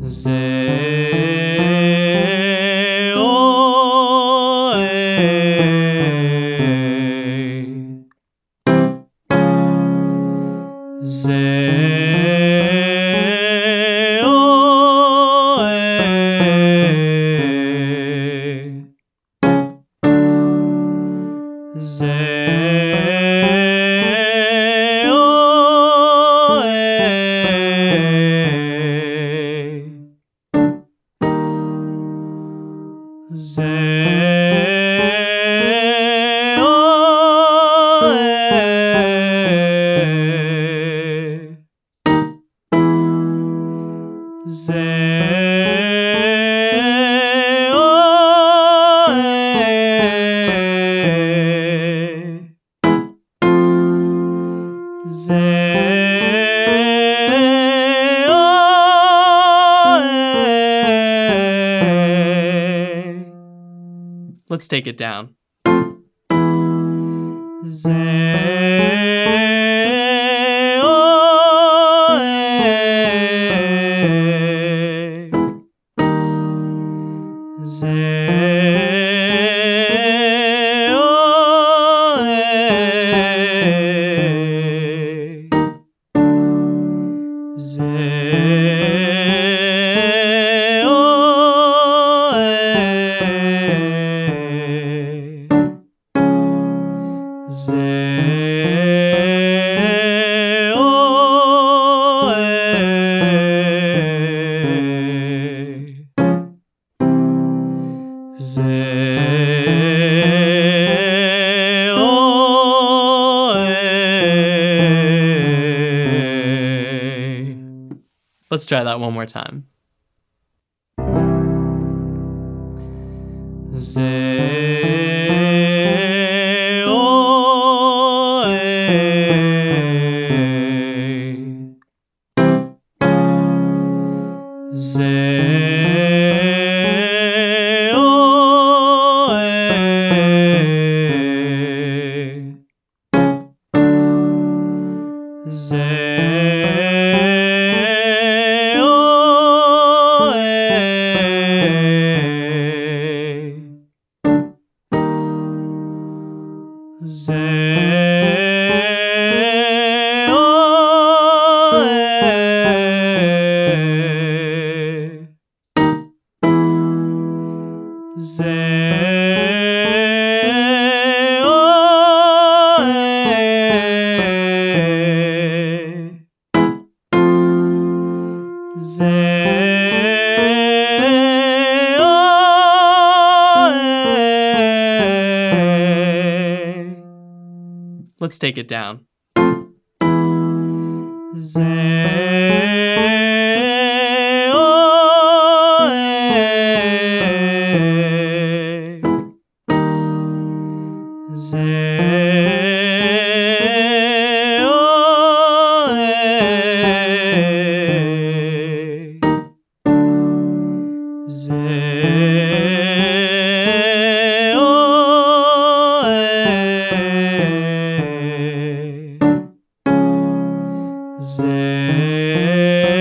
Ze, o, e. Ze, o, e. Ze, o, e. Ze, o, e. Ze, o, e. Ze, o, e. Let's take it down. Ze, o, e. Ze, o, e. Ze, o, e. Ze, o, e. Ze, o, e. Let's try that one more time. Ze, o, e. Ze, o, e. Ze, o, e. Ze, o, e. Ze, o, e. Ze, o, e. Let's take it down. Ze, o, e. Ze, o, e. Ze, o, e. Ze,